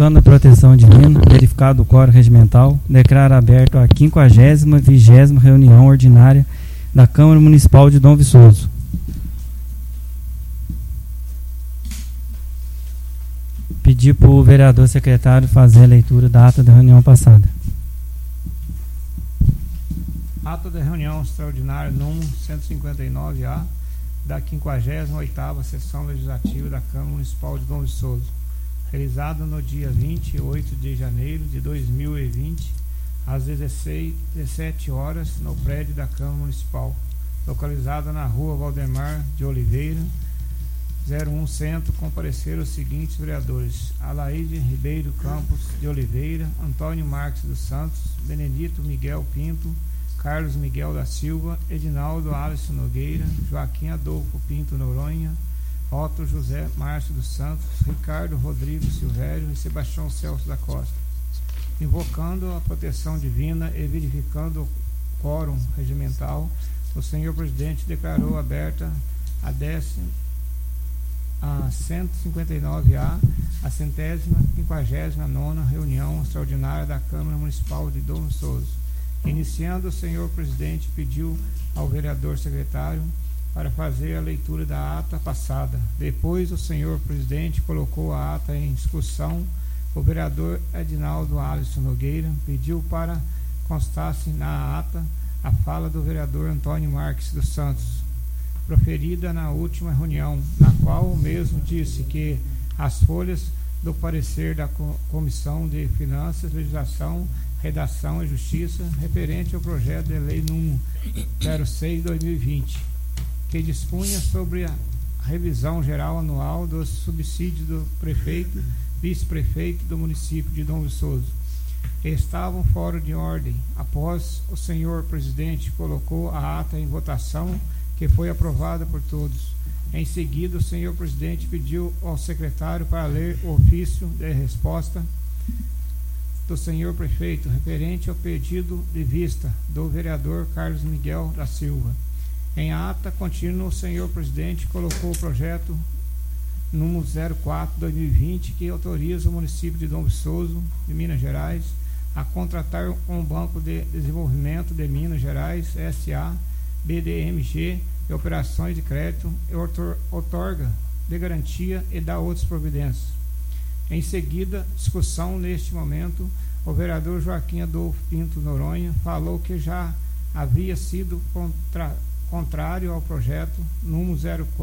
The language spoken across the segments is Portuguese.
invocando a proteção divina, verificado o quórum regimental, declaro aberto a 50ª, 20ª reunião ordinária da Câmara Municipal de Dom Viçoso. Pedir para o vereador secretário fazer a leitura da ata da reunião passada. Ata da reunião extraordinária número 159A da 58ª sessão legislativa da Câmara Municipal de Dom Viçoso, realizada no dia 28 de janeiro de 2020, às 17 horas, no prédio da Câmara Municipal, localizada na rua Valdemar de Oliveira, 01 Centro. Compareceram os seguintes vereadores: Alaide Ribeiro Campos de Oliveira, Antônio Marques dos Santos, Benedito Miguel Pinto, Carlos Miguel da Silva, Edinaldo Alisson Nogueira, Joaquim Adolfo Pinto Noronha, Otto José Márcio dos Santos, Ricardo Rodrigo Silvério e Sebastião Celso da Costa. Invocando a proteção divina e verificando o quórum regimental, o senhor presidente declarou aberta a 159A, a 159ª reunião extraordinária da Câmara Municipal de Dom Viçoso. Iniciando, o senhor presidente pediu ao vereador secretário para fazer a leitura da ata passada. Depois, o senhor presidente colocou a ata em discussão. O vereador Edinaldo Alisson Nogueira pediu para constasse na ata a fala do vereador Antônio Marques dos Santos, proferida na última reunião, na qual o mesmo disse que as folhas do parecer da Comissão de Finanças, Legislação, Redação e Justiça, referente ao projeto de lei número 06/2020, que dispunha sobre a revisão geral anual dos subsídios do prefeito, vice-prefeito do município de Dom Viçoso, estavam fora de ordem. Após o senhor presidente colocou a ata em votação, que foi aprovada por todos. Em seguida, o senhor presidente pediu ao secretário para ler o ofício de resposta do senhor prefeito, referente ao pedido de vista do vereador Carlos Miguel da Silva. Em ata contínua, o senhor presidente colocou o projeto número 04/2020, que autoriza o município de Dom Viçoso, de Minas Gerais, a contratar um Banco de Desenvolvimento de Minas Gerais, SA, BDMG, de operações de crédito, e outorga de garantia e dá outras providências. Em seguida, discussão. Neste momento, o vereador Joaquim Adolfo Pinto Noronha falou que já havia sido contrário ao projeto número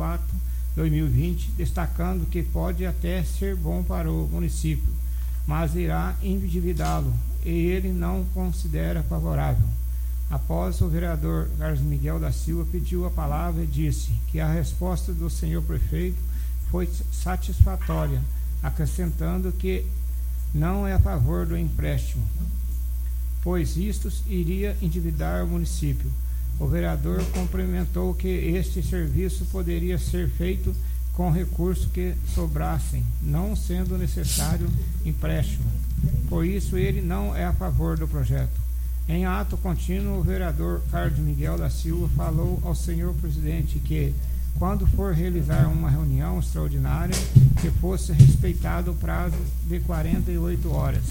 04/2020, destacando que pode até ser bom para o município, mas irá endividá-lo e ele não considera favorável. Após, o vereador Carlos Miguel da Silva pediu a palavra e disse que a resposta do senhor prefeito foi satisfatória, acrescentando que não é a favor do empréstimo, pois isto iria endividar o município. O vereador complementou que este serviço poderia ser feito com recursos que sobrassem, não sendo necessário empréstimo. Por isso, ele não é a favor do projeto. Em ato contínuo, o vereador Carlos Miguel da Silva falou ao senhor presidente que, quando for realizar uma reunião extraordinária, que fosse respeitado o prazo de 48 horas.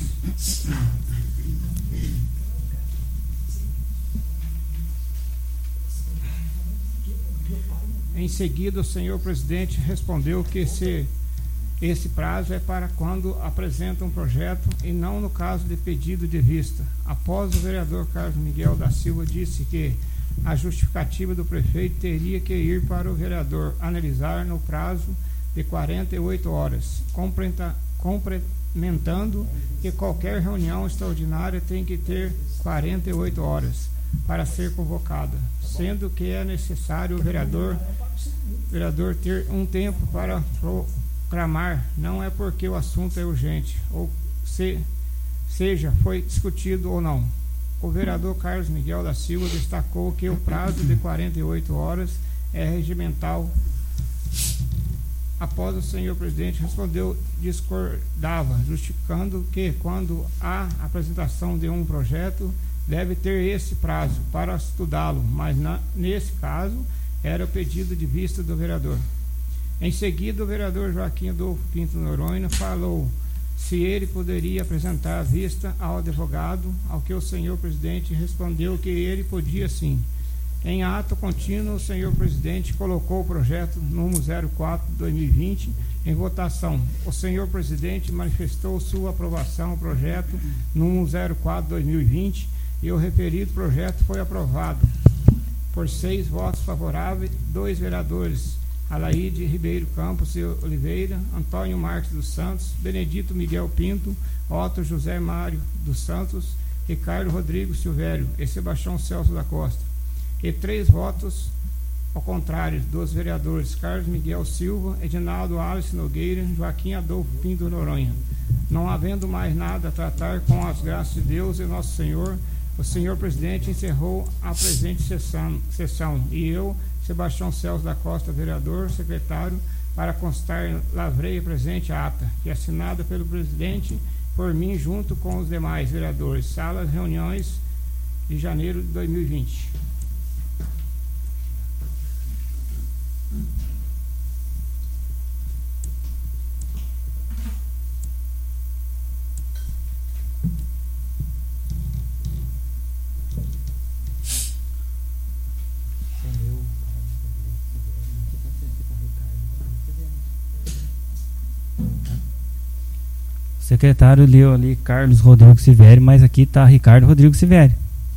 Em seguida, o senhor presidente respondeu que esse prazo é para quando apresenta um projeto e não no caso de pedido de vista. Após, o vereador Carlos Miguel da Silva disse que a justificativa do prefeito teria que ir para o vereador analisar no prazo de 48 horas, complementando que qualquer reunião extraordinária tem que ter 48 horas para ser convocada, sendo que é necessário o vereador ter um tempo para proclamar, não é porque o assunto é urgente, ou seja, foi discutido ou não. O vereador Carlos Miguel da Silva destacou que o prazo de 48 horas é regimental. Após, o senhor presidente respondeu discordava, justificando que quando há apresentação de um projeto deve ter esse prazo para estudá-lo, mas nesse caso era o pedido de vista do vereador. Em seguida, o vereador Joaquim Adolfo Pinto Noronha falou se ele poderia apresentar a vista ao advogado, ao que o senhor presidente respondeu que ele podia sim. Em ato contínuo, o senhor presidente colocou o projeto número 04/2020 em votação. O senhor presidente manifestou sua aprovação ao projeto número 04/2020 e o referido projeto foi aprovado por 6 votos favoráveis, 2 vereadores, Alaide Ribeiro Campos e Oliveira, Antônio Marques dos Santos, Benedito Miguel Pinto, Otto José Mário dos Santos, Ricardo Rodrigo Silvério e Sebastião Celso da Costa. E 3 votos ao contrário dos vereadores Carlos Miguel Silva, Edinaldo Alice Nogueira, Joaquim Adolfo Pinto Noronha. Não havendo mais nada a tratar com as graças de Deus e Nosso Senhor, o senhor presidente encerrou a presente sessão e eu, Sebastião Celso da Costa, vereador, secretário, para constar, lavrei a presente ata, que é assinada pelo presidente por mim junto com os demais vereadores. Salas reuniões de janeiro de 2020. O secretário leu ali Carlos Rodrigo Silvério, mas aqui está Ricardo Rodrigo Silvério.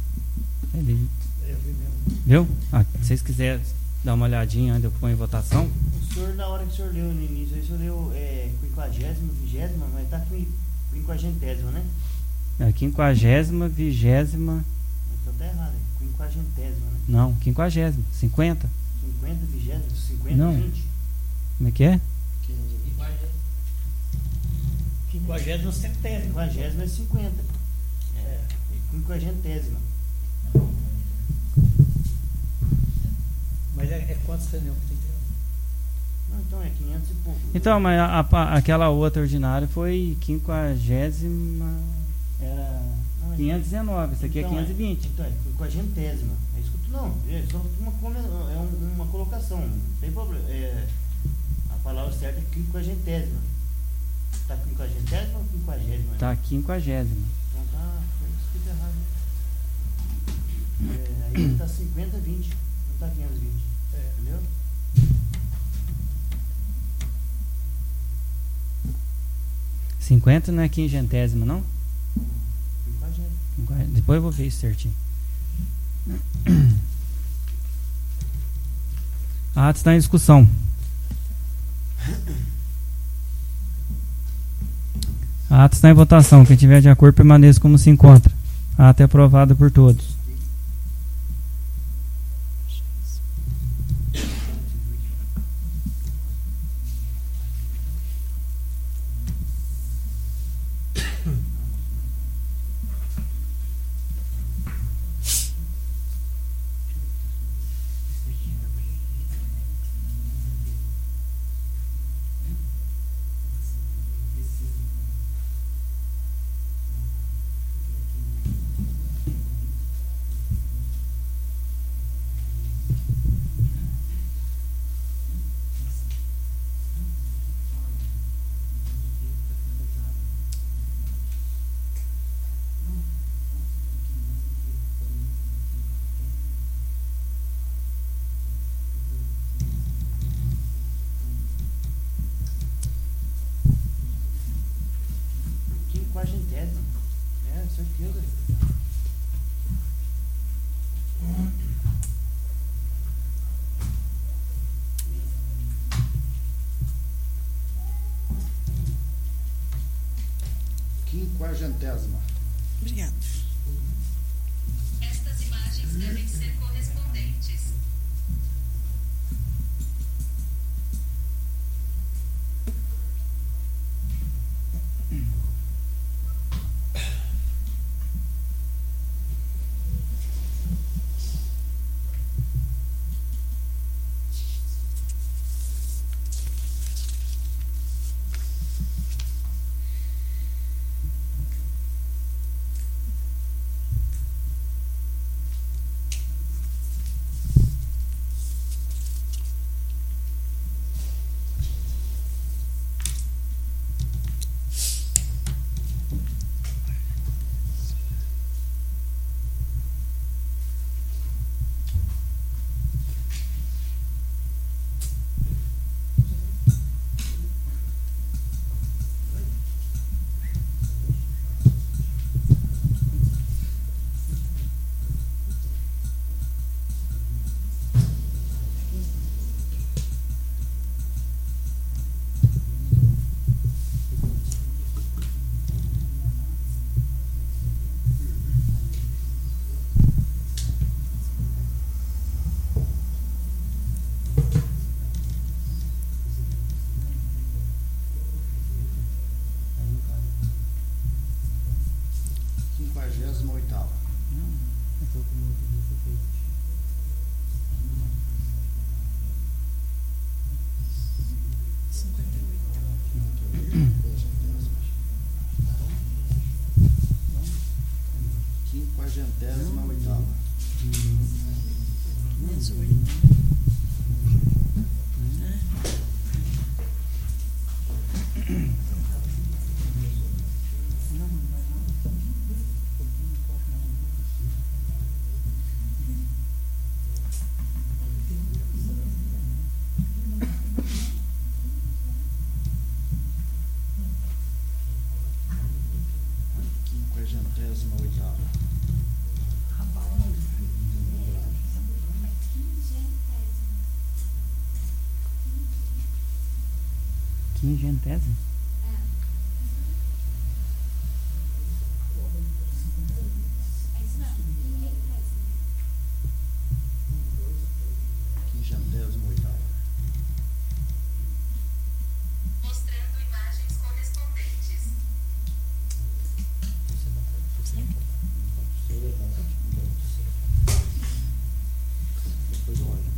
Viu? Se vocês quiserem dar uma olhadinha onde eu ponho em votação. O senhor, na hora que o senhor leu no início, o senhor leu 50ª, 20ª, mas está com 50ª, né? É 50ª, 20ª. Então tá errado, 50ª, né? Não, 50ª, 50. 50, 20ª, 50, não. 20. Como é que é? 50ª, 50ª é 50. É, 50ª. Mas é quantos reuniões que tem que ter? Não, então é 500 e pouco. Então, mas aquela outra ordinária foi 50ª, era 519, essa aqui então, é 520. Então é 50ª. É isso que não, é só uma colocação, não tem problema. A palavra certa é 50ª. Tá 50ª ou 50ª? Tá 50ª. Então tá, foi escrito errado. Aí tá 50, 20, não tá 520. Entendeu? $50 não é 500ª, não? 50. Depois eu vou ver isso certinho. A ata está em discussão. A ata está em votação. Quem tiver de acordo permaneça como se encontra. A ata é aprovada por todos. É, certeza. Quinquagentésima. Obrigado. Estas imagens devem ser correspondentes. 58ª. Eu tô com outro desse aqui. Quinquagentésima oitava. Quinquagentésima oitava. Quingentésimo? Quingentésima oitava. Mostrando imagens correspondentes. Depois eu olho.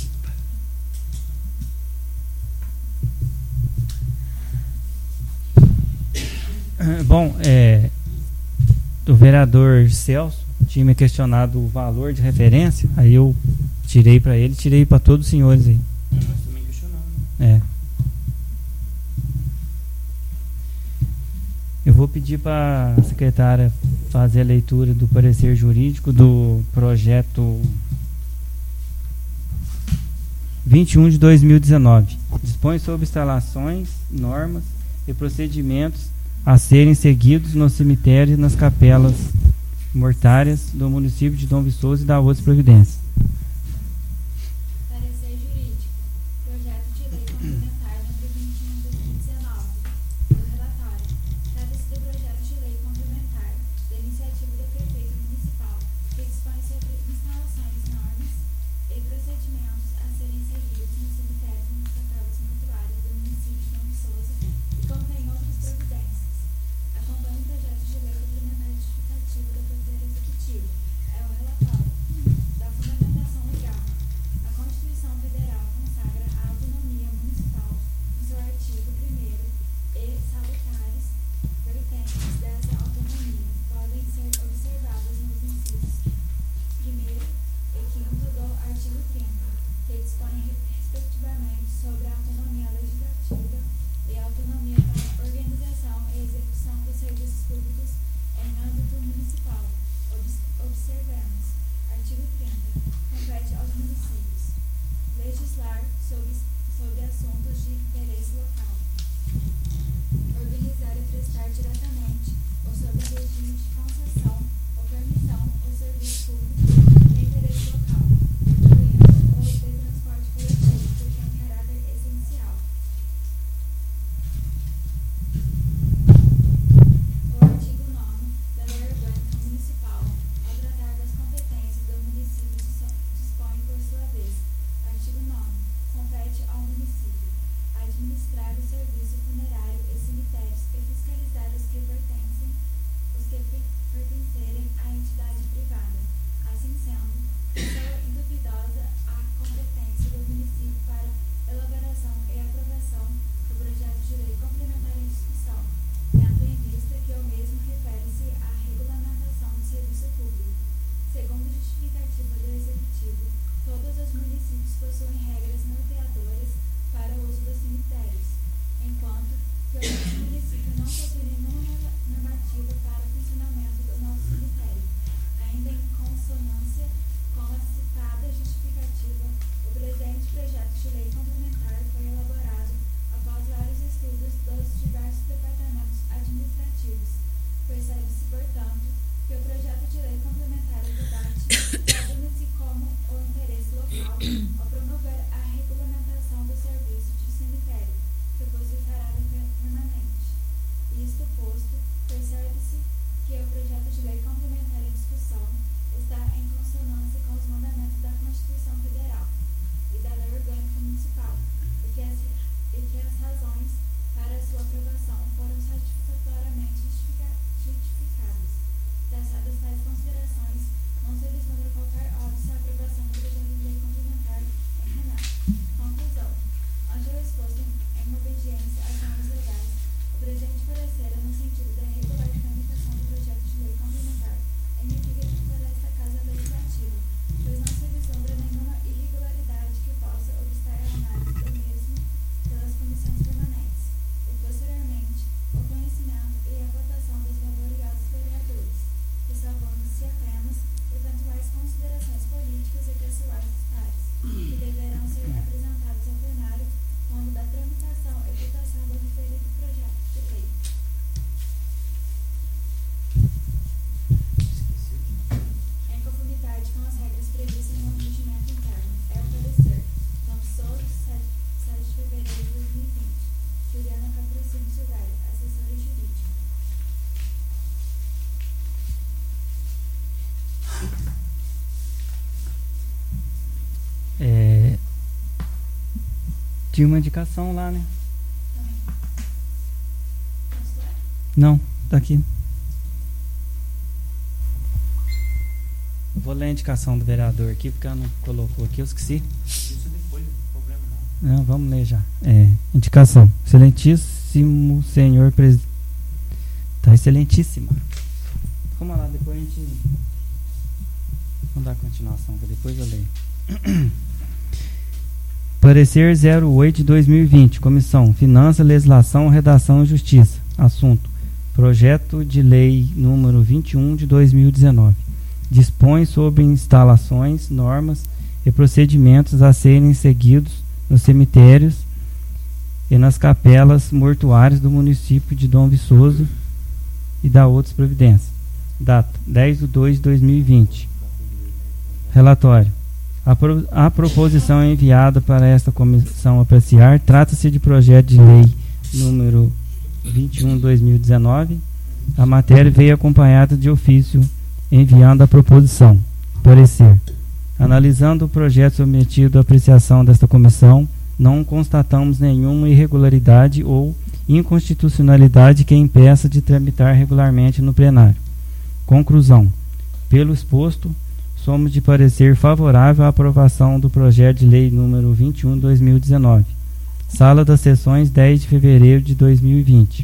Bom, o vereador Celso tinha me questionado o valor de referência, aí eu tirei para ele, tirei para todos os senhores aí. Nós também questionamos, né? Eu vou pedir para a secretária fazer a leitura do parecer jurídico do projeto 21 de 2019. Dispõe sobre instalações, normas e procedimentos a serem seguidos no cemitério e nas capelas mortárias do município de Dom Viçoso e da outras providências. Parecer jurídico. Projeto de lei complementar número 21 de 2019. O relatório. Trata-se do projeto de lei complementar da iniciativa do prefeito municipal que dispõe sobre instalações, normas e procedimentos a serem seguidos nos cemitérios e nas capelas mortuárias do município de Dom Viçoso e contém outras providências. Acompanha o projeto de lei complementar justificativo do Poder Executivo. É o relatório da fundamentação Tinha uma indicação lá, né? Posso ler? Não, tá aqui. Eu vou ler a indicação do vereador aqui, porque ela não colocou aqui, eu esqueci. Isso depois, não tem problema não. Não, vamos ler já. Indicação. Excelentíssimo senhor presidente. Tá excelentíssima. Vamos lá, depois a gente... Vamos dar continuação, que depois eu leio. Parecer 08 de 2020. Comissão Finanças, Legislação, Redação e Justiça. Assunto: Projeto de Lei número 21 de 2019. Dispõe sobre instalações, normas e procedimentos a serem seguidos nos cemitérios e nas capelas mortuárias do município de Dom Viçoso e da outras providências. Data: 10/2 de 2020. Relatório. A proposição enviada para esta comissão apreciar trata-se de projeto de lei número 21 de 2019. A matéria veio acompanhada de ofício enviando a proposição. Parecer. Analisando o projeto submetido à apreciação desta comissão, não constatamos nenhuma irregularidade ou inconstitucionalidade que impeça de tramitar regularmente no plenário. Conclusão. Pelo exposto, somos de parecer favorável à aprovação do projeto de lei número 21 de 2019. Sala das Sessões, 10 de fevereiro de 2020.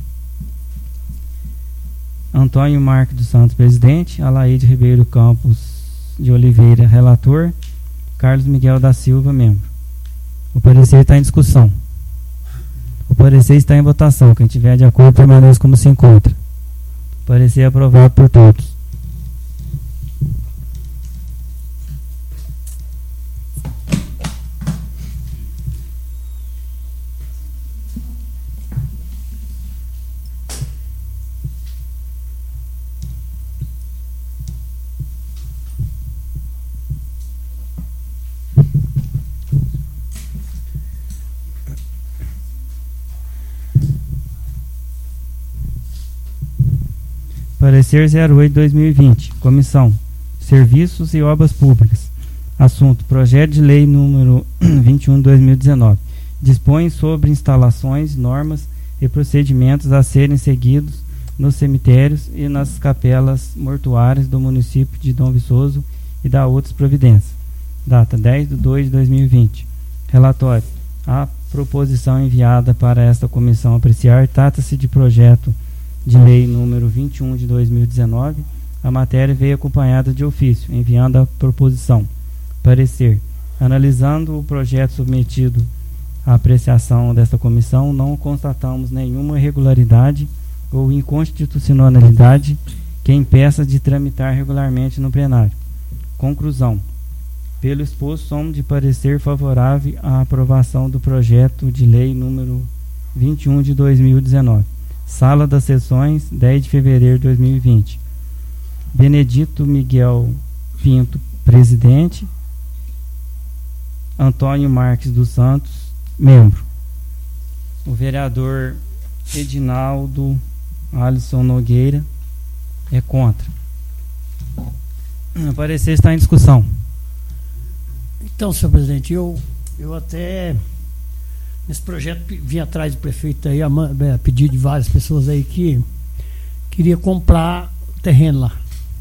Antônio Marques dos Santos, presidente. Alaide Ribeiro Campos de Oliveira, relator. Carlos Miguel da Silva, membro. O parecer está em discussão. O parecer está em votação. Quem tiver de acordo, permaneça como se encontra. O parecer é aprovado por todos. Parecer 08 de 2020. Comissão Serviços e Obras Públicas. Assunto: Projeto de Lei número 21 de 2019. Dispõe sobre instalações, normas e procedimentos a serem seguidos nos cemitérios e nas capelas mortuárias do município de Dom Viçoso e da outras providências. Data: 10/2 de 2020. Relatório. A proposição enviada para esta comissão apreciar trata-se de projeto de lei número 21 de 2019. A matéria veio acompanhada de ofício, enviando a proposição. Parecer. Analisando o projeto submetido à apreciação desta comissão, não constatamos nenhuma irregularidade ou inconstitucionalidade que impeça de tramitar regularmente no plenário. Conclusão. Pelo exposto, somos de parecer favorável à aprovação do projeto de lei número 21 de 2019. Sala das Sessões, 10 de fevereiro de 2020. Benedito Miguel Pinto, presidente. Antônio Marques dos Santos, membro. O vereador Edinaldo Alisson Nogueira é contra. O parecer está em discussão. Então, senhor presidente, eu até nesse projeto vim atrás do prefeito aí, a pedido de várias pessoas aí que queria comprar o terreno lá.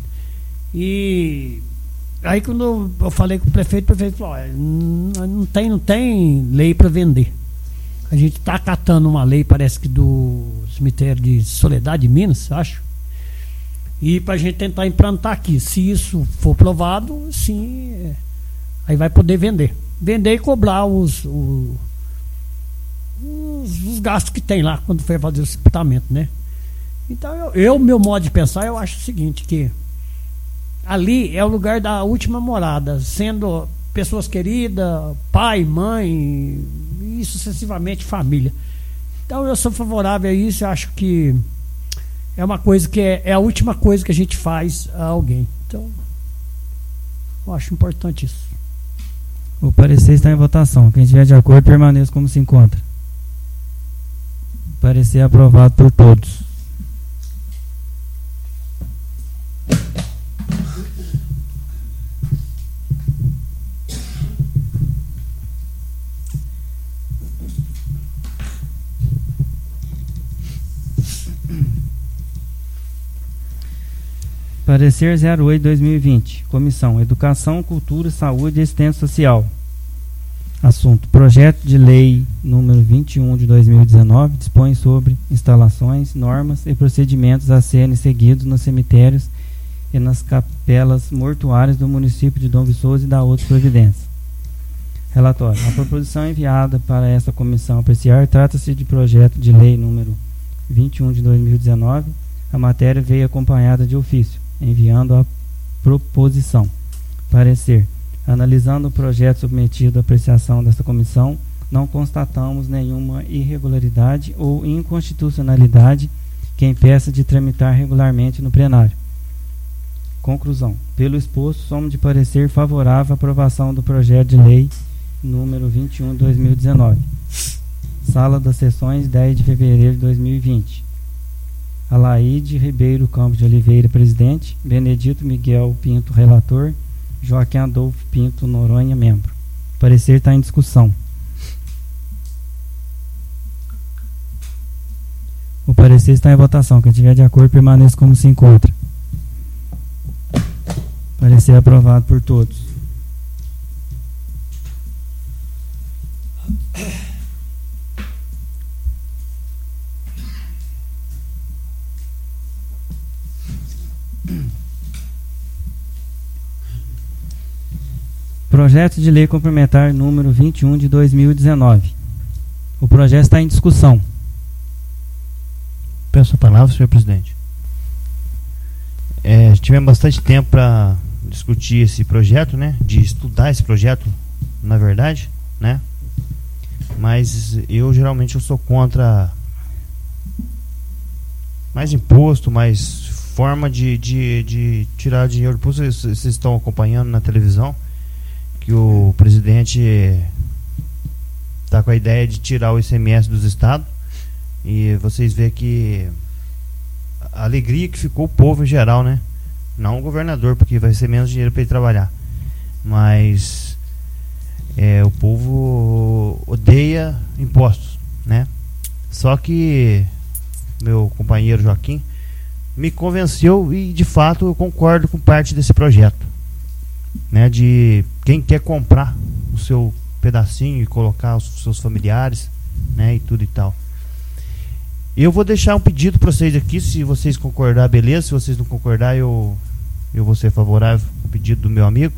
E aí quando eu falei com o prefeito falou: olha, não tem lei para vender. A gente está acatando uma lei, parece que do cemitério de Soledade, Minas, acho. E para a gente tentar implantar aqui. Se isso for aprovado, sim, aí vai poder vender. Vender e cobrar os gastos que tem lá quando for fazer o sepultamento, né? Então, meu modo de pensar, eu acho o seguinte, que ali é o lugar da última morada, sendo pessoas queridas, pai, mãe e sucessivamente família. Então eu sou favorável a isso, eu acho que é uma coisa que é a última coisa que a gente faz a alguém. Então, eu acho importante isso. O parecer está em votação. Quem estiver de acordo, permaneça como se encontra. Parecer aprovado por todos. Parecer 08/2020. Comissão Educação, Cultura, Saúde e Assistência Social. Assunto: Projeto de Lei número 21 de 2019 dispõe sobre instalações, normas e procedimentos a serem seguidos nos cemitérios e nas capelas mortuárias do município de Dom Viçoso e da outras providências. Relatório. A proposição enviada para esta comissão apreciar trata-se de projeto de lei número 21 de 2019. A matéria veio acompanhada de ofício, enviando a proposição. Parecer. Analisando o projeto submetido à apreciação desta comissão, não constatamos nenhuma irregularidade ou inconstitucionalidade que impeça de tramitar regularmente no plenário. Conclusão. Pelo exposto, somos de parecer favorável à aprovação do projeto de lei número 21 de 2019. Sala das Sessões, 10 de fevereiro de 2020. Alaide Ribeiro Campos de Oliveira, presidente. Benedito Miguel Pinto, relator. Joaquim Adolfo Pinto Noronha, membro. O parecer está em discussão. O parecer está em votação. Quem estiver de acordo, permaneça como se encontra. Parecer aprovado por todos. Projeto de Lei Complementar número 21 de 2019. O projeto está em discussão. Peço a palavra, senhor presidente. Tivemos bastante tempo para discutir esse projeto, né? De estudar esse projeto, na verdade, né? Mas eu geralmente sou contra mais imposto, mais forma de tirar dinheiro do bolso. Vocês estão acompanhando na televisão que o presidente está com a ideia de tirar o ICMS dos estados, e vocês veem que a alegria que ficou o povo em geral, né? Não o governador, porque vai ser menos dinheiro para ele trabalhar, mas o povo odeia impostos, né? Só que meu companheiro Joaquim me convenceu e de fato eu concordo com parte desse projeto, né? De quem quer comprar o seu pedacinho e colocar os seus familiares, né? E tudo e tal. Eu vou deixar um pedido para vocês aqui, se vocês concordar, beleza. Se vocês não concordar, eu vou ser favorável ao pedido do meu amigo.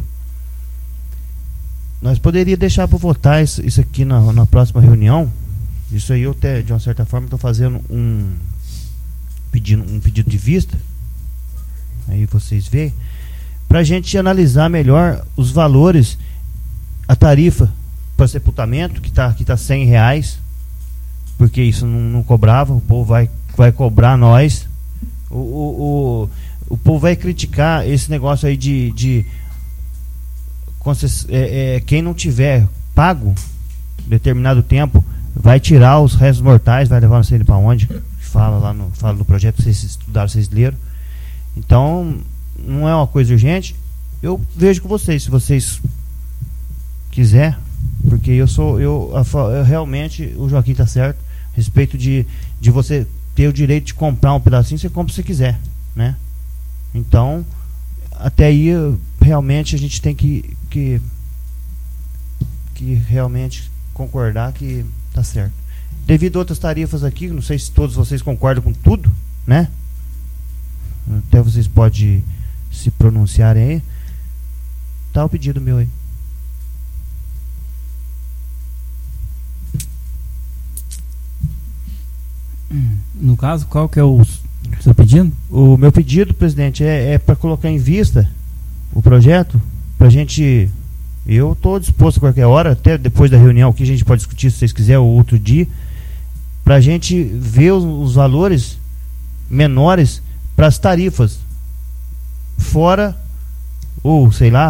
Nós poderíamos deixar para votar isso aqui na próxima reunião. Isso aí eu até, de uma certa forma, estou fazendo um pedido de vista. Aí vocês veem. Para a gente analisar melhor os valores, a tarifa para sepultamento, que tá R$100, porque isso não cobrava, o povo vai cobrar nós. O povo vai criticar esse negócio aí quem não tiver pago determinado tempo vai tirar os restos mortais, vai levar não sei para onde, fala no projeto, vocês estudaram, vocês leram. Então não é uma coisa urgente. Eu vejo com vocês, se vocês quiser, porque eu realmente, o Joaquim está certo a respeito de você ter o direito de comprar um pedacinho, você compra se quiser, né? Então até aí realmente a gente tem que realmente concordar que tá certo. Devido a outras tarifas aqui, não sei se todos vocês concordam com tudo, né? Até vocês podem se pronunciarem aí. Tá o pedido meu aí. No caso, qual que é o seu pedido? O meu pedido, presidente, é para colocar em vista o projeto, pra gente. Eu estou disposto a qualquer hora, até depois da reunião aqui a gente pode discutir, se vocês quiserem, ou outro dia, pra gente ver os valores menores para as tarifas, fora ou sei lá,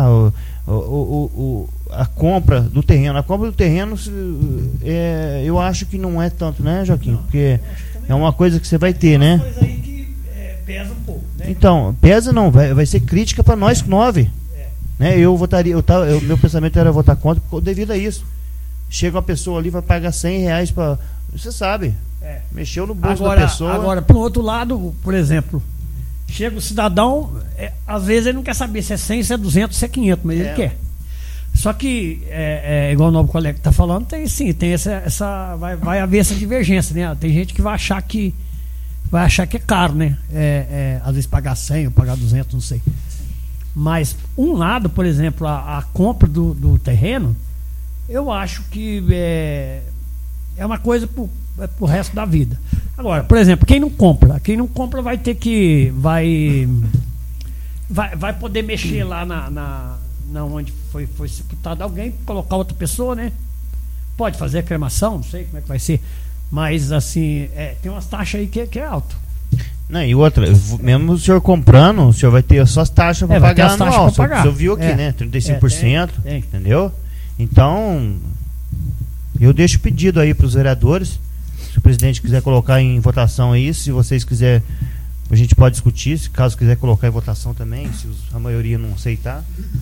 a compra do terreno. A compra do terreno, eu acho que não é tanto, né, Joaquim? Não, porque é uma coisa que você vai ter, né? Coisa aí que pesa um pouco, né? Então, pesa não, vai ser crítica para nós 9. Né? Meu pensamento era votar contra devido a isso. Chega uma pessoa ali, vai pagar R$100 para. Você sabe, mexeu no bolso da pessoa. Agora, por outro lado, por exemplo, Chega o cidadão, às vezes ele não quer saber se é 100, se é 200, se é 500, mas ele quer. Só que, igual o novo colega está falando, tem vai haver essa divergência, né? Tem gente que vai achar que é caro, né? Às vezes pagar 100 ou pagar 200, não sei. Mas um lado, por exemplo, a compra do terreno, eu acho que é uma coisa pro resto da vida. Agora, por exemplo, quem não compra vai ter que vai poder mexer lá na onde foi sepultado alguém, colocar outra pessoa, né? Pode fazer a cremação, não sei como é que vai ser, mas assim, tem umas taxas aí que é alto. Não, e outra, mesmo o senhor comprando, o senhor vai ter só as taxas para pagar anual. O senhor viu aqui, né? 35%, tem. Entendeu? Então, eu deixo o pedido aí para os vereadores. Se o presidente quiser colocar em votação aí, se vocês quiserem, a gente pode discutir, se caso quiser colocar em votação também, se a maioria não aceitar.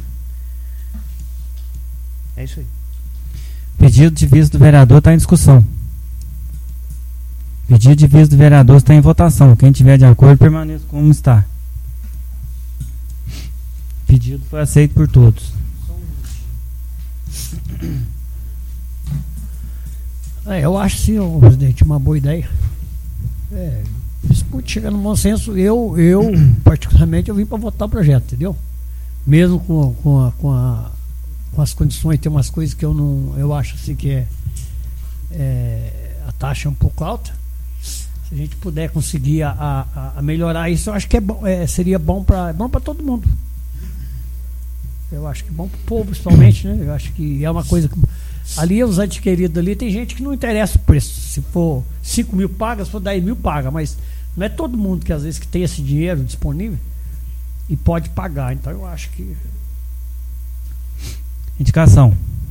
É isso aí. Pedido de vista do vereador está em discussão. Pedido de vista do vereador está em votação. Quem tiver de acordo, permaneça como está. Pedido foi aceito por todos. Eu acho sim, presidente, uma boa ideia. Discute, chega no bom senso. Eu particularmente, eu vim para votar o projeto, entendeu? Mesmo com as condições, tem umas coisas que eu acho assim que a taxa é um pouco alta. Se a gente puder conseguir a melhorar isso, eu acho que seria bom para todo mundo. Eu acho que é bom para o povo, principalmente, né? Eu acho que é uma coisa que ali, os adquiridos ali, tem gente que não interessa o preço. Se for 5 mil paga, se for 10 mil paga, mas não é todo mundo que às vezes que tem esse dinheiro disponível e pode pagar. Então eu acho que... Indicação.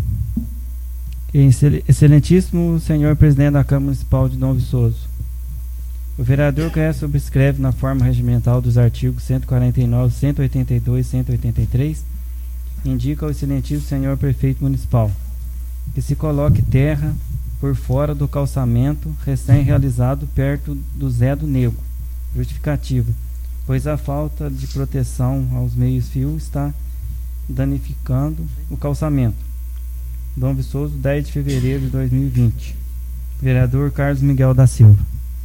Excelentíssimo senhor presidente da Câmara Municipal de Dom Viçoso, o vereador que subscreve na forma regimental dos artigos 149, 182 e 183 indica ao excelentíssimo senhor prefeito municipal que se coloque terra por fora do calçamento recém-realizado perto do Zé do Nego. Justificativa: pois a falta de proteção aos meios-fios está danificando o calçamento. Dom Viçoso, 10 de fevereiro de 2020. Vereador Carlos Miguel da Silva.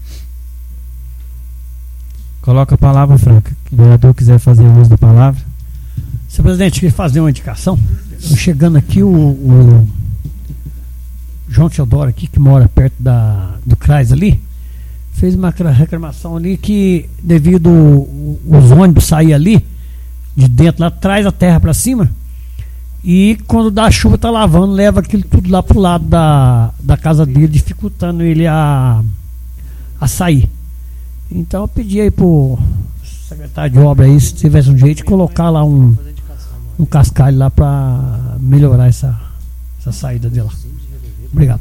Coloca a palavra, Franca. Se o vereador quiser fazer uso da palavra. Senhor presidente, queria fazer uma indicação. Chegando aqui, o João Teodoro aqui, que mora perto do CRAS ali, fez uma reclamação ali que devido os ônibus saírem ali de dentro, lá traz a terra para cima, e quando dá chuva tá lavando, leva aquilo tudo lá pro lado da casa dele, dificultando ele a sair. Então eu pedi aí pro secretário de obra aí, se tivesse um jeito de colocar lá um cascalho lá para melhorar essa saída de lá. Obrigado.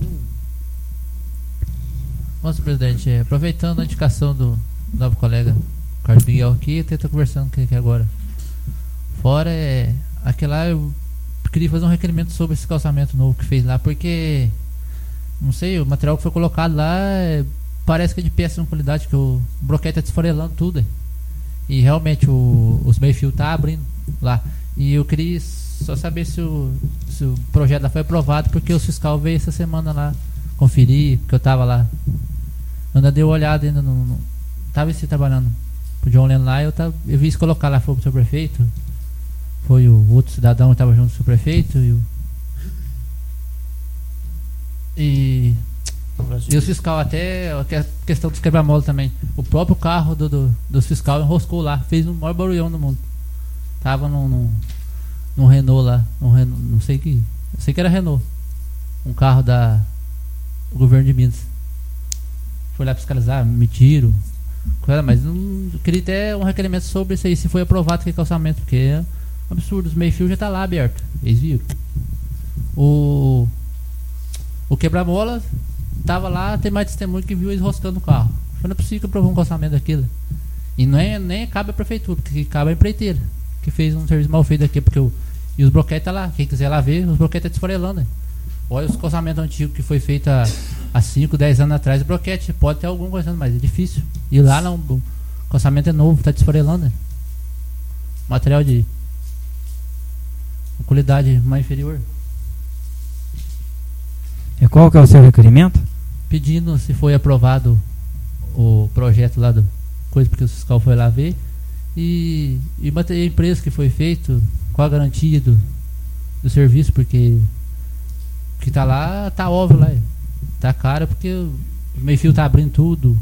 Nossa, presidente, aproveitando a indicação do novo colega Carlos Miguel aqui, até estou conversando com ele aqui agora. Fora, aquele lá eu queria fazer um requerimento sobre esse calçamento novo que fez lá, porque, não sei, o material que foi colocado lá parece que é de péssima qualidade, que o broquete está desfarelando tudo. E realmente os meio-fio tá abrindo lá. E eu queria só saber se o projeto lá foi aprovado, porque o fiscal veio essa semana lá conferir, porque eu tava lá. Eu ainda dei uma olhada, ainda não tava trabalhando pro John Leno lá, eu vi isso colocar lá, foi pro seu prefeito, foi o outro cidadão que estava junto com o seu prefeito e os fiscal, até a questão dos quebra-mola também. O próprio carro dos fiscal enroscou lá, fez o maior barulhão do mundo. Tava num Renault lá, não sei que. Eu sei que era Renault. Um carro do governo de Minas. Foi lá fiscalizar, me tiro. Mas eu queria ter um requerimento sobre isso aí, se foi aprovado aquele calçamento, porque é um absurdo, os meio-fio já tá lá aberto. Eles viram. O quebra-mola tava lá, tem mais testemunho que viu eles roscando o carro. Foi não é possível que aprovou um calçamento daquilo. E nem cabe a prefeitura, porque cabe a empreiteira, que fez um serviço mal feito aqui, porque e os broquetes tá lá, quem quiser lá ver, os broquetes tá desfarelando, né? Olha os calçamentos antigos que foi feito há 5, 10 anos atrás, o broquete pode ter algum coisa, mas é difícil. E lá não, O calçamento é novo, tá desfarelando, né? Material de qualidade mais inferior. E qual que é o seu requerimento? Pedindo se foi aprovado o projeto lá do coisa, porque o fiscal foi lá ver. E material de empresa que foi feito, qual a garantia do serviço, porque o que tá lá, tá óbvio lá. Tá caro porque o meio-fio tá abrindo tudo.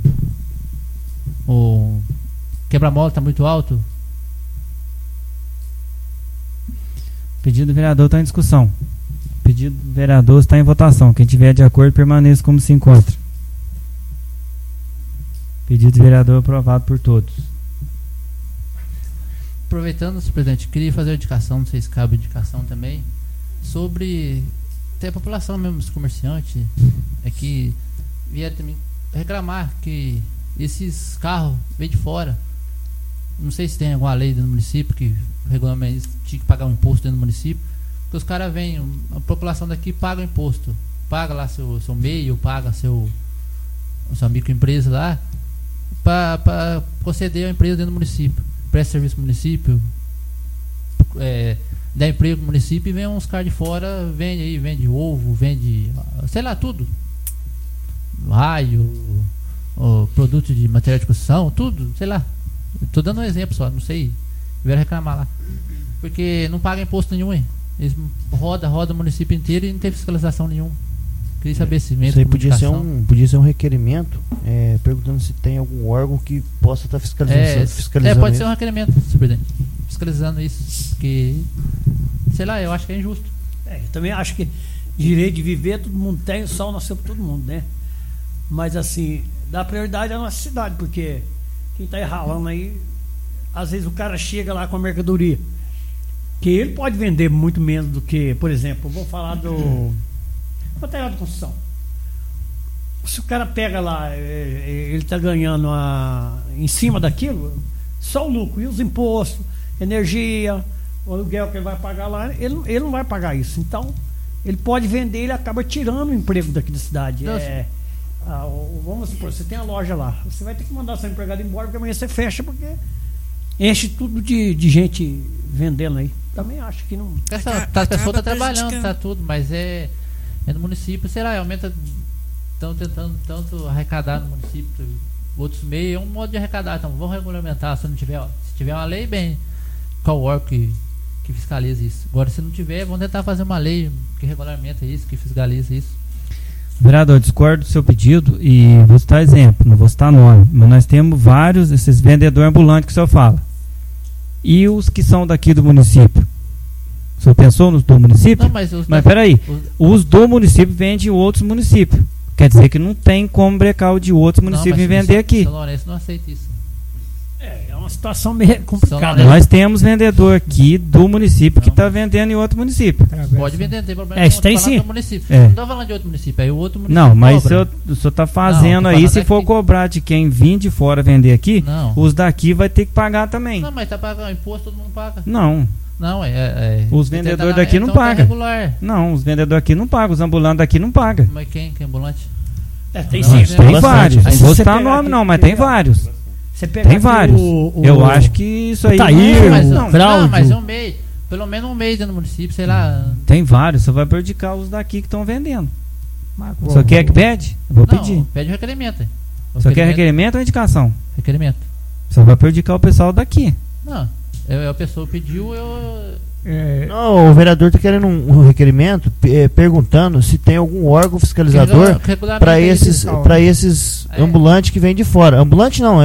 O quebra-mola tá muito alto. O pedido do vereador está em discussão. O pedido do vereador está em votação. Quem tiver de acordo, permaneça como se encontra. Pedido do vereador aprovado por todos. Aproveitando, senhor presidente, queria fazer uma indicação, não sei se cabe indicação também, sobre até a população mesmo, os comerciantes, é que vieram também reclamar que esses carros vêm de fora. Não sei se tem alguma lei do município que regulamenta isso, tinha que pagar um imposto dentro do município, porque os caras vêm, a população daqui paga o imposto, paga lá seu meio, paga sua microempresa lá, para conceder a empresa dentro do município, presta serviço pro município, dá emprego pro município, e vem uns caras de fora, vende ovo, vende, sei lá, tudo, raio, produto de material de construção, tudo, sei lá. Tô dando um exemplo só, não sei. Vieram reclamar lá. Porque não paga imposto nenhum, hein? Eles roda o município inteiro e não tem fiscalização nenhuma. Queria saber se Isso aí podia ser um requerimento, perguntando se tem algum órgão que possa estar fiscalizando. Pode ser um requerimento, senhor presidente. Fiscalizando isso. Porque, sei lá, eu acho que é injusto. Eu também acho que direito de viver todo mundo tem, o sol nasceu para todo mundo, né? Mas assim, dá prioridade à nossa cidade, porque quem está ralando aí, às vezes o cara chega lá com a mercadoria, que ele pode vender muito menos do que, por exemplo, vou falar do material de construção. Se o cara pega lá, ele está ganhando em cima daquilo, só o lucro, e os impostos, energia, o aluguel que ele vai pagar lá, ele não vai pagar isso. Então, ele pode vender, ele acaba tirando o emprego daqui da cidade. Vamos supor, você tem a loja lá, você vai ter que mandar seu empregado embora, porque amanhã você fecha, porque enche tudo de gente vendendo aí. Também acho que não. A pessoa está trabalhando, tá tudo, mas é no município, sei lá, aumenta. Estão tentando tanto arrecadar no município, outros meios, é um modo de arrecadar. Então vamos regulamentar, se tiver uma lei, bem, qual órgão que fiscaliza isso. Agora, se não tiver, vamos tentar fazer uma lei que regulamenta isso, que fiscaliza isso. Vereador, discordo do seu pedido e vou citar exemplo, não vou citar nome, mas nós temos vários, esses vendedores ambulantes que o senhor fala. E os que são daqui do município? O senhor pensou nos do município? Não, mas peraí, os do município vendem em outros municípios. Quer dizer que não tem como brecar o de outros municípios e vender aqui. São Lourenço não aceita isso. É uma situação meio complicada. Nós temos vendedor aqui do município que está vendendo em outro município. Pode vender, não tem problema. Isso tem sim. Não estou falando de outro município, aí o outro município. Não, mas o senhor está fazendo aí, se for cobrar de quem vir de fora vender aqui, os daqui vai ter que pagar também. Não, mas tá pagando imposto, todo mundo paga. Não. Não, os vendedores daqui não pagam. Não, os vendedores aqui não pagam, os ambulantes daqui não pagam. Mas quem é ambulante? Tem sim. Tem vários. Não vou citar nome não, mas tem vários. Tem vários. Eu acho que isso aí. Mas é um mês. Pelo menos um mês dentro do município, sei lá. Tem vários, só vai prejudicar os daqui que estão vendendo. Só quer que pede? Eu vou pedir. Pede o requerimento. Só quer requerimento ou indicação? Requerimento. Só vai prejudicar o pessoal daqui. Não. A pessoa pediu, Não, o vereador está querendo um requerimento perguntando se tem algum órgão fiscalizador para esses ambulantes que vêm de fora. Ambulante não,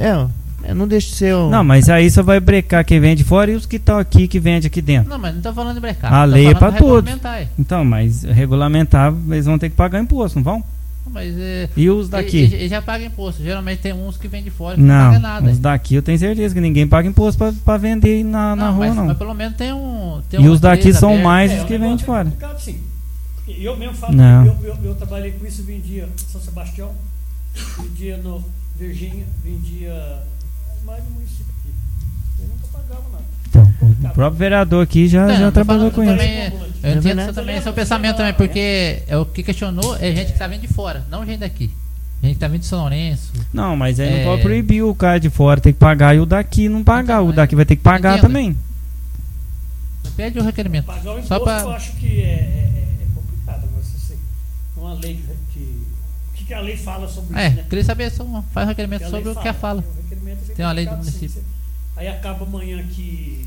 não deixa de ser. Não, mas aí só vai brecar quem vem de fora e os que estão aqui que vende aqui dentro. Não, mas não estou falando de brecar. A lei é para todos. Então, mas regulamentar, eles vão ter que pagar imposto, não vão? Mas, e os daqui? Ele já paga imposto. Geralmente tem uns que vêm de fora que não pagam nada. Os daqui eu tenho certeza que ninguém paga imposto para vender na rua, não. Mas pelo menos tem um. E os daqui são mais os que vêm de fora. Sim. Eu mesmo falo, eu trabalhei com isso, vendia São Sebastião, vendia no Virgínia, vendia mais no município aqui. Eu nunca pagava nada. Então, o próprio vereador aqui já trabalhou com isso. Eu entendo também, esse é o pensamento também, porque o que questionou é gente que está vindo de fora, não gente daqui. Gente que tá vindo de São Lourenço. Não, mas aí É. não pode proibir o cara de fora ter que pagar e o daqui não pagar. O daqui vai ter que pagar Entenda. também. Pede o requerimento. Pagar o Só imposto pra- eu acho que é complicado. Você uma lei o que a lei fala sobre É, isso, né? queria saber, faz o requerimento Que a lei sobre o que a fala. O requerimento é Tem uma lei do complicado, município. sim. Aí acaba amanhã que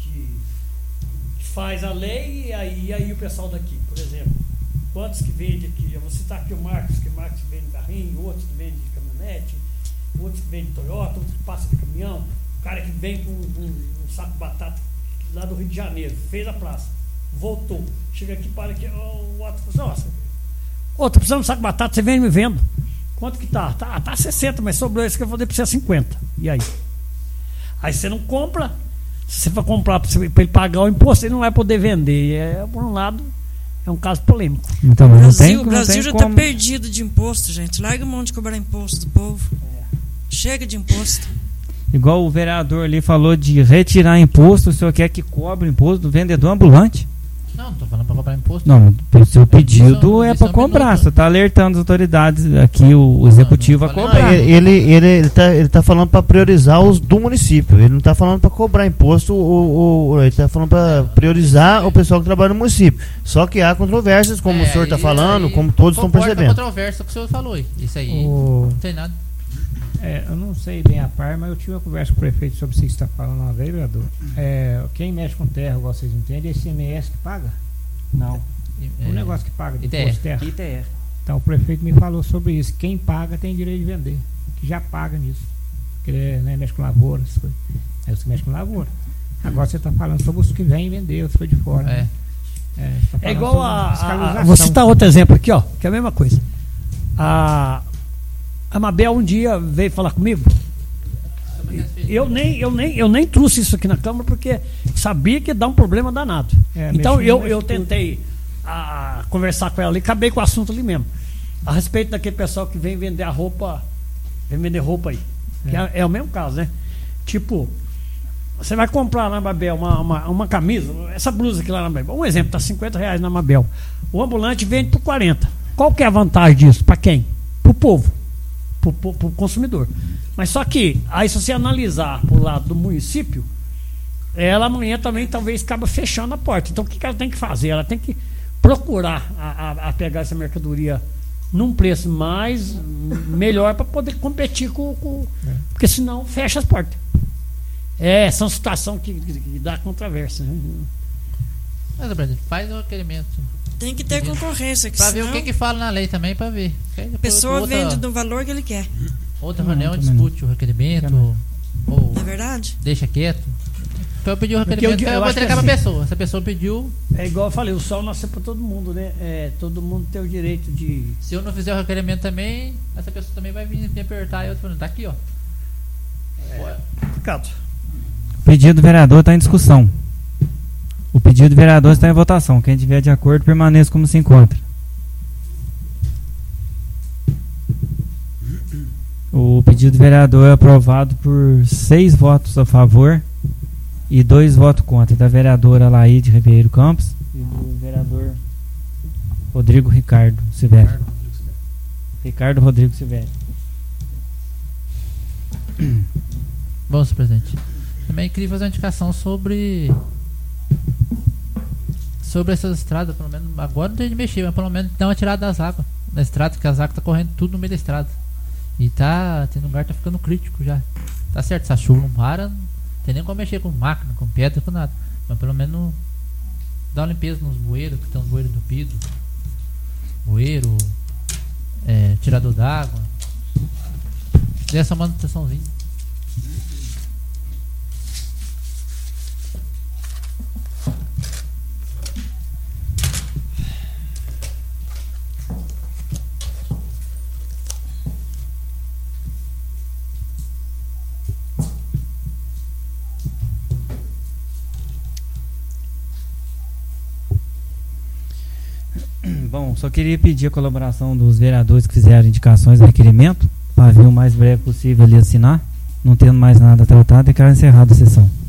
faz a lei e aí o pessoal daqui, por exemplo, quantos que vende aqui? Eu vou citar aqui o Marcos vende carrinho, outros que vende caminhonete, outros que vende Toyota, outros que passa de caminhão, o cara que vem com um saco de batata lá do Rio de Janeiro, fez a praça, voltou, chega aqui, para aqui, o outro fala, nossa, tô precisando de um saco de batata, você vem me vendo. Quanto que tá? Tá 60, mas sobrou esse que eu vou dar pra você 50. E aí? Aí você não compra. Se você for comprar para ele pagar o imposto, ele não vai poder vender. Por um lado, é um caso polêmico. Então, mas não tem, O não Brasil tem já como. está perdido de imposto, gente. Larga a mão de cobrar imposto do povo. Chega de imposto. Igual o vereador ali falou de retirar imposto, o senhor quer que cobre imposto do vendedor ambulante? Não tô falando pra cobrar imposto. Não, o seu pedido Isso é é para um cobrar. minuto. Você está alertando as autoridades aqui, o executivo, não a falei cobrar. nada. Ele tá falando para priorizar os do município. Ele não tá falando para cobrar imposto. Ele tá falando para priorizar o pessoal que trabalha no município. Só que há controvérsias, como o senhor tá falando, como todos estão percebendo. Controvérsia que o senhor falou aí. Isso aí. Não tem nada. Eu não sei bem a par, mas eu tive uma conversa com o prefeito sobre isso que você está falando uma vez, vereador. Quem mexe com terra, igual vocês entendem, é esse ICMS que paga? Não. O negócio que paga de ITR. imposto de terra. ITR. Então o prefeito me falou sobre isso. Quem paga tem direito de vender. Que já paga nisso. Porque ele mexe com lavoura, essas coisas. Aí você mexe com lavoura. Agora você está falando sobre os que vêm vender, os que foi de fora. Né? Você tá É falando igual sobre a. fiscalização. Vou citar outro exemplo aqui, ó, que é a mesma coisa. A Mabel um dia veio falar comigo. Eu nem trouxe isso aqui na Câmara porque sabia que ia dar um problema danado. Então eu tentei conversar com ela ali, acabei com o assunto ali mesmo. A respeito daquele pessoal que vem vender a roupa, vem vender roupa aí. Que é o mesmo caso, né? Tipo, você vai comprar na Mabel uma camisa, essa blusa aqui lá na Mabel. Um exemplo, tá R$50 na Mabel. O ambulante vende por 40. Qual que é a vantagem disso? Para quem? Para o povo, para o consumidor. Mas só que, aí se você analisar pro lado do município, ela amanhã também talvez acaba fechando a porta. Então o que ela tem que fazer? Ela tem que procurar a pegar essa mercadoria num preço melhor para poder competir porque senão fecha as portas. São situações que dá controvérsia. Né? Mas, Brasil, faz o requerimento. Tem que ter concorrência. Pra ver senão o que fala na lei também, pra ver. a pessoa vende do valor que ele quer. Outra reunião discute o requerimento, ou Não é verdade? deixa quieto. Então eu pedi o Porque requerimento, eu eu vou acho que entregar pra assim- pessoa. Essa pessoa pediu, É igual eu falei, o sol nasceu para todo mundo, né? Todo mundo tem o direito de. se eu não fizer o requerimento também, essa pessoa também vai vir me apertar e eu tô falando, tá aqui, ó. Complicado. O pedido do vereador está em discussão. O pedido do vereador está em votação. Quem tiver de acordo, permaneça como se encontra. O pedido do vereador é aprovado por 6 votos a favor e 2 votos contra. Da vereadora Laíde Ribeiro Campos e do vereador Rodrigo Ricardo Silvério. Ricardo Rodrigo Silvério. Bom, senhor presidente. Também queria fazer uma indicação sobre essas estradas, pelo menos agora não tem de mexer, mas pelo menos dar uma tirada das águas na estrada, porque as águas tá correndo tudo no meio da estrada. E tem lugar que tá ficando crítico já. Tá certo, essa chuva não para, não tem nem como mexer com máquina, com pedra, com nada. Mas pelo menos dá uma limpeza nos bueiros, que tem uns bueiros entupidos. Bueiro, tirador d'água. Dê essa manutençãozinha. Bom, só queria pedir a colaboração dos vereadores que fizeram indicações do requerimento para vir o mais breve possível ali assinar. Não tendo mais nada tratado, declaro encerrada a sessão.